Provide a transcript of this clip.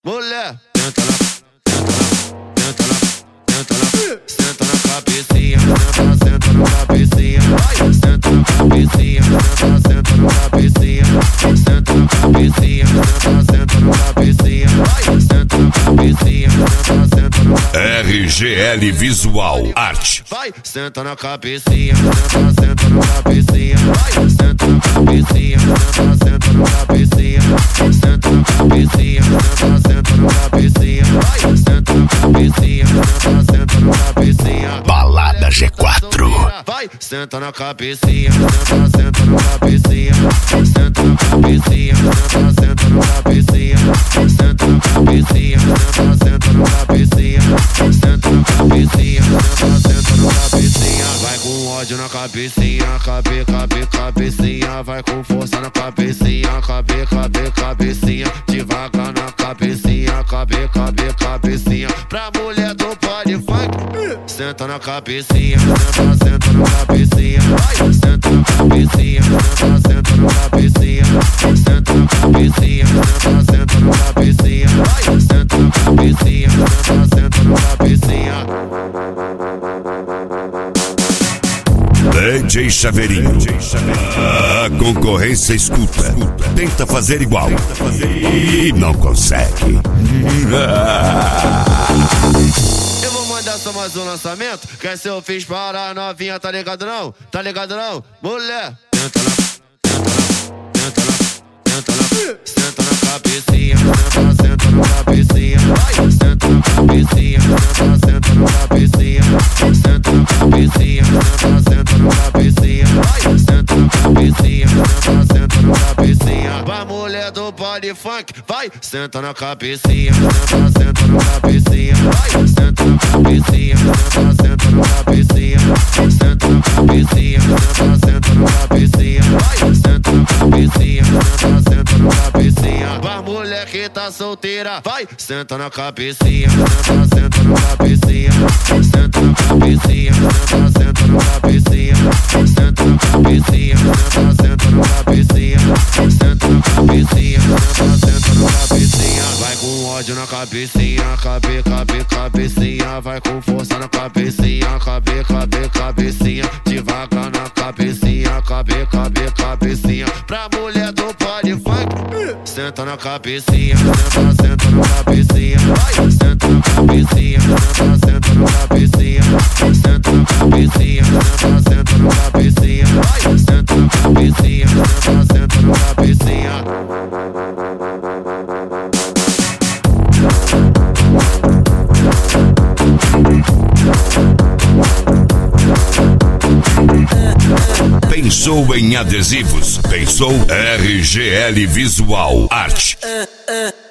Mulher, senta na cabecinha, senta na cabecinha, senta na cabecinha, senta na cabecinha, senta na cabecinha, senta na cabecinha, senta na cabecinha, senta na RGL Visual Arte. vai, senta na cabecinha, senta na cabecinha, senta na cabecinha, senta na cabecinha, senta na cabecinha, senta na cabecinha, senta na cabecinha, senta na cabecinha. Balada G4. Vai, senta na cabecinha, senta na cabecinha, senta na cabecinha, senta na cabecinha, senta na cabecinha, senta na cabecinha, senta na cabecinha, senta na cabecinha. Vai com ódio na cabecinha, cabecinha, vai com força na cabecinha, cabecinha, devagar na cabecinha, cabecinha. Pra mulher do pole funk, senta na cabecinha, senta na cabecinha, senta na cabecinha, senta na cabecinha, senta na cabecinha, senta na cabecinha, senta na cabecinha, senta na cabecinha. DJ Chaveirinho. A concorrência escuta. Tenta fazer igual. E não consegue. Eu vou mandar só mais um lançamento. Quer ser eu fiz para a novinha, tá ligado não? Tá ligado não? Mulher, senta na cabecinha, senta na cabecinha, senta na cabecinha, senta na cabecinha, senta na cabecinha, senta na cabecinha, senta na cabecinha, senta na cabecinha. Vai mulher do pole funk, vai, senta na cabecinha, senta na cabecinha, senta na cabecinha, senta na cabecinha, senta na cabecinha, senta na cabecinha, senta na cabecinha, senta na cabecinha. Vai mulher que tá solteira, vai, senta na cabecinha, senta na cabecinha, senta na cabecinha, senta na cabecinha, senta na cabecinha, senta na cabecinha, senta na cabecinha, senta na cabecinha. Vai com ódio na cabecinha, cabecinha, vai com força na cabecinha, cabecinha, devagar na cabecinha, cabecinha. Pra mulher do pole funk, senta na cabecinha, senta na cabecinha, senta na cabecinha, senta na cabecinha, senta na cabecinha, senta na cabecinha, senta na cabecinha, senta na cabecinha. Pensou em adesivos? Pensou RGL Visual Arte.